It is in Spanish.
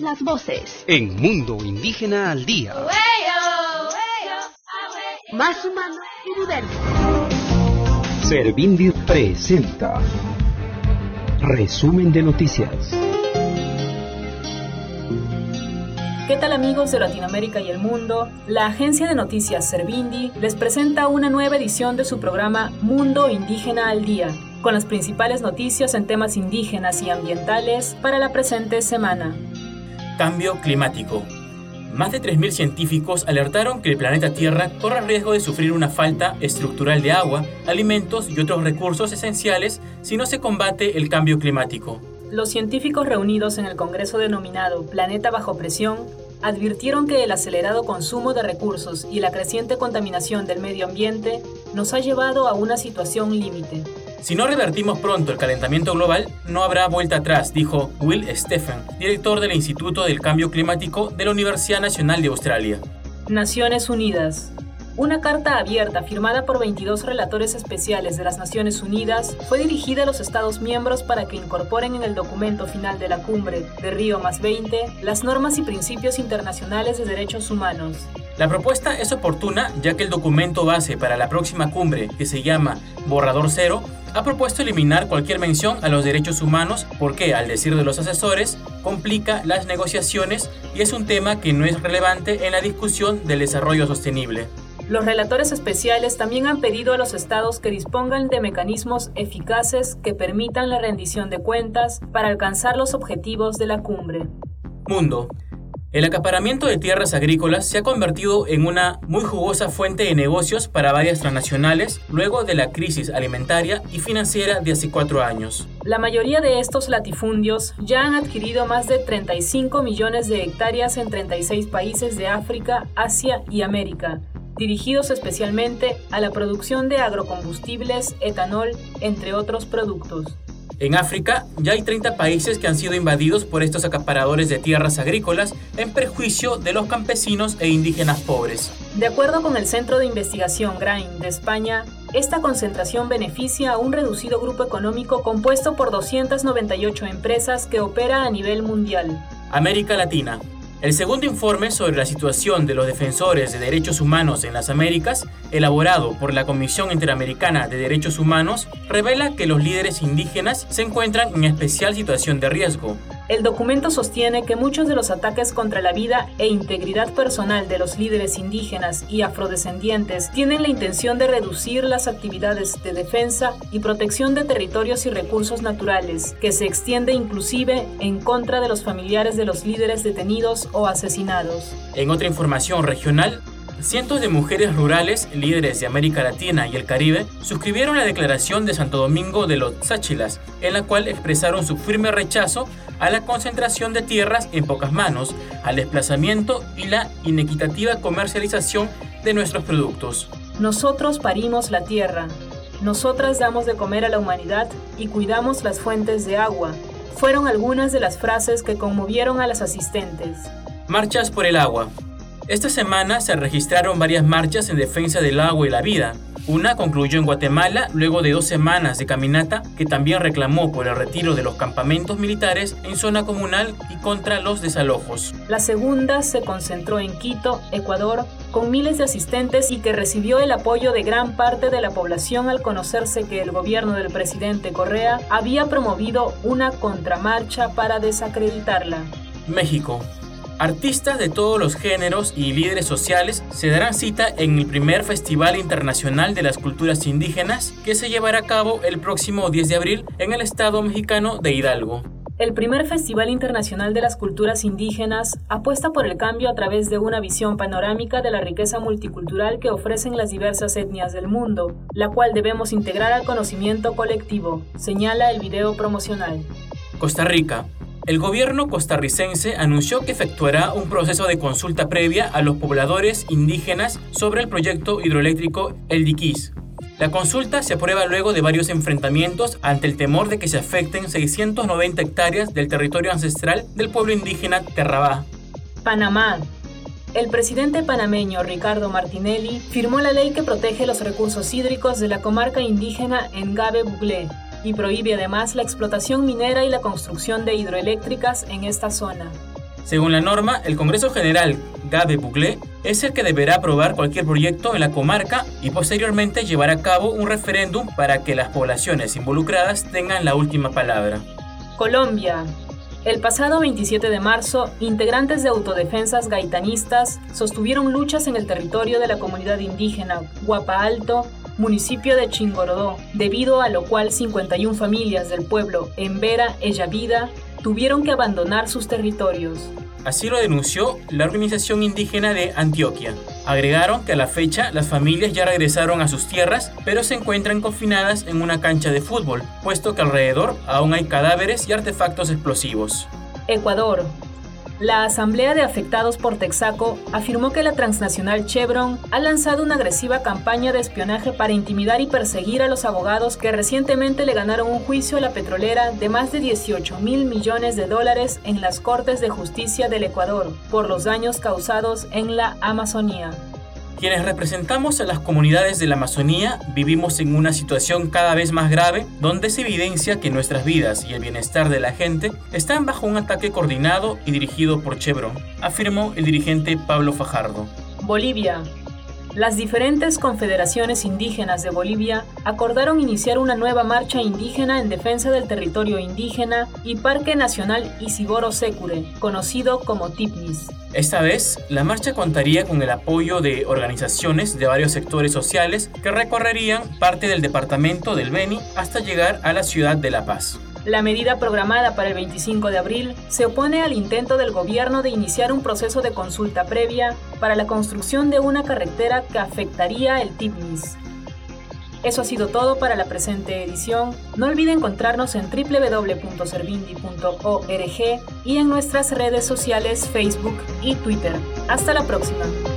las voces. En Mundo Indígena al Día. Más humano y diverso. Servindi presenta Resumen de Noticias. ¿Qué tal, amigos de Latinoamérica y el mundo? La agencia de noticias Servindi les presenta una nueva edición de su programa Mundo Indígena al Día, con las principales noticias en temas indígenas y ambientales para la presente semana. Cambio climático. Más de 3.000 científicos alertaron que el planeta Tierra corre el riesgo de sufrir una falta estructural de agua, alimentos y otros recursos esenciales si no se combate el cambio climático. Los científicos reunidos en el congreso denominado Planeta Bajo Presión advirtieron que el acelerado consumo de recursos y la creciente contaminación del medio ambiente nos ha llevado a una situación límite. Si no revertimos pronto el calentamiento global, no habrá vuelta atrás, dijo Will Stephen, director del Instituto del Cambio Climático de la Universidad Nacional de Australia. Naciones Unidas. Una carta abierta firmada por 22 relatores especiales de las Naciones Unidas fue dirigida a los Estados miembros para que incorporen en el documento final de la cumbre de Río+20 las normas y principios internacionales de derechos humanos. La propuesta es oportuna ya que el documento base para la próxima cumbre, que se llama Borrador Cero, ha propuesto eliminar cualquier mención a los derechos humanos porque, al decir de los asesores, complica las negociaciones y es un tema que no es relevante en la discusión del desarrollo sostenible. Los relatores especiales también han pedido a los estados que dispongan de mecanismos eficaces que permitan la rendición de cuentas para alcanzar los objetivos de la cumbre. Mundo. El acaparamiento de tierras agrícolas se ha convertido en una muy jugosa fuente de negocios para varias transnacionales luego de la crisis alimentaria y financiera de hace 4 años. La mayoría de estos latifundios ya han adquirido más de 35 millones de hectáreas en 36 países de África, Asia y América, dirigidos especialmente a la producción de agrocombustibles, etanol, entre otros productos. En África ya hay 30 países que han sido invadidos por estos acaparadores de tierras agrícolas en perjuicio de los campesinos e indígenas pobres. De acuerdo con el Centro de Investigación GRAIN de España, esta concentración beneficia a un reducido grupo económico compuesto por 298 empresas que opera a nivel mundial. América Latina. El segundo informe sobre la situación de los defensores de derechos humanos en las Américas, elaborado por la Comisión Interamericana de Derechos Humanos, revela que los líderes indígenas se encuentran en especial situación de riesgo. El documento sostiene que muchos de los ataques contra la vida e integridad personal de los líderes indígenas y afrodescendientes tienen la intención de reducir las actividades de defensa y protección de territorios y recursos naturales, que se extiende inclusive en contra de los familiares de los líderes detenidos o asesinados. En otra información regional, cientos de mujeres rurales, líderes de América Latina y el Caribe, suscribieron la Declaración de Santo Domingo de los Sáchilas, en la cual expresaron su firme rechazo a la concentración de tierras en pocas manos, al desplazamiento y la inequitativa comercialización de nuestros productos. Nosotros parimos la tierra, nosotras damos de comer a la humanidad y cuidamos las fuentes de agua, fueron algunas de las frases que conmovieron a las asistentes. Marchas por el agua. Esta semana se registraron varias marchas en defensa del agua y la vida. Una concluyó en Guatemala luego de 2 semanas de caminata que también reclamó por el retiro de los campamentos militares en zona comunal y contra los desalojos. La segunda se concentró en Quito, Ecuador, con miles de asistentes y que recibió el apoyo de gran parte de la población al conocerse que el gobierno del presidente Correa había promovido una contramarcha para desacreditarla. México. Artistas de todos los géneros y líderes sociales se darán cita en el primer Festival Internacional de las Culturas Indígenas que se llevará a cabo el próximo 10 de abril en el estado mexicano de Hidalgo. El primer Festival Internacional de las Culturas Indígenas apuesta por el cambio a través de una visión panorámica de la riqueza multicultural que ofrecen las diversas etnias del mundo, la cual debemos integrar al conocimiento colectivo, señala el video promocional. Costa Rica. El gobierno costarricense anunció que efectuará un proceso de consulta previa a los pobladores indígenas sobre el proyecto hidroeléctrico El Diquís. La consulta se aprueba luego de varios enfrentamientos ante el temor de que se afecten 690 hectáreas del territorio ancestral del pueblo indígena Terrabá. Panamá. El presidente panameño Ricardo Martinelli firmó la ley que protege los recursos hídricos de la comarca indígena Ngabe-Buglé y prohíbe además la explotación minera y la construcción de hidroeléctricas en esta zona. Según la norma, el Congreso General Gabe-Buglé es el que deberá aprobar cualquier proyecto en la comarca y posteriormente llevar a cabo un referéndum para que las poblaciones involucradas tengan la última palabra. Colombia. El pasado 27 de marzo, integrantes de autodefensas gaitanistas sostuvieron luchas en el territorio de la comunidad indígena Guapa Alto, municipio de Chingorodó, debido a lo cual 51 familias del pueblo Embera Eyavida tuvieron que abandonar sus territorios. Así lo denunció la organización indígena de Antioquia. Agregaron que a la fecha las familias ya regresaron a sus tierras, pero se encuentran confinadas en una cancha de fútbol, puesto que alrededor aún hay cadáveres y artefactos explosivos. Ecuador. La Asamblea de Afectados por Texaco afirmó que la transnacional Chevron ha lanzado una agresiva campaña de espionaje para intimidar y perseguir a los abogados que recientemente le ganaron un juicio a la petrolera de más de $18 mil millones en las Cortes de Justicia del Ecuador por los daños causados en la Amazonía. Quienes representamos a las comunidades de la Amazonía vivimos en una situación cada vez más grave, donde se evidencia que nuestras vidas y el bienestar de la gente están bajo un ataque coordinado y dirigido por Chevron, afirmó el dirigente Pablo Fajardo. Bolivia. Las diferentes confederaciones indígenas de Bolivia acordaron iniciar una nueva marcha indígena en defensa del territorio indígena y Parque Nacional Isidoro Secure, conocido como TIPNIS. Esta vez, la marcha contaría con el apoyo de organizaciones de varios sectores sociales que recorrerían parte del departamento del Beni hasta llegar a la ciudad de La Paz. La medida programada para el 25 de abril se opone al intento del gobierno de iniciar un proceso de consulta previa para la construcción de una carretera que afectaría el TIPNIS. Eso ha sido todo para la presente edición. No olvide encontrarnos en www.servindi.org y en nuestras redes sociales Facebook y Twitter. Hasta la próxima.